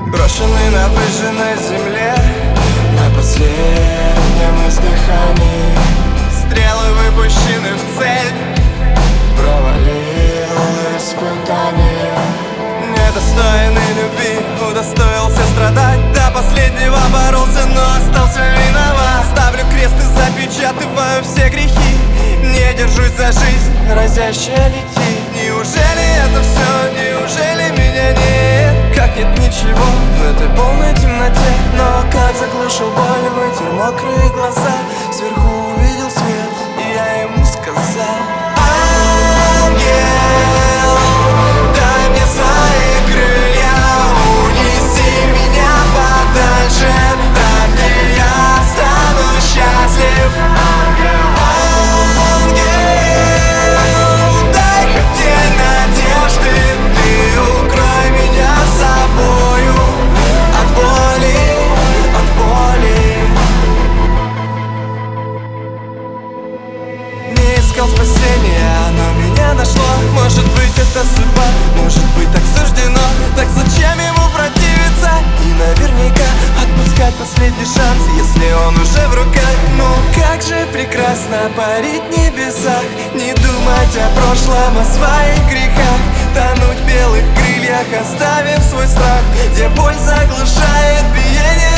Брошенный на выжженной земле, на последнем издыхании. Стрелы выпущены в цель, провалил испытание. Недостойный любви, удостоился страдать. До последнего боролся, но остался виноват. Ставлю крест и запечатываю все грехи. Не держусь за жизнь, разящая летит. Неужели это все? Неужели меня нет? Как нет ничего в этой полной темноте. Но как заглушил боль, вытер мокрые глаза. Сверху увидел свет, и я ему сказал: ангел, дай мне свои крылья, унеси меня подальше, там, где я стану счастлив. Спасение, оно меня нашло. Может быть, это судьба, может быть, так суждено. Так зачем ему противиться и наверняка отпускать последний шанс, если он уже в руках? Ну как же прекрасно парить в небесах, не думать о прошлом, о своих грехах, тонуть в белых крыльях, оставив свой страх, где боль заглушает биение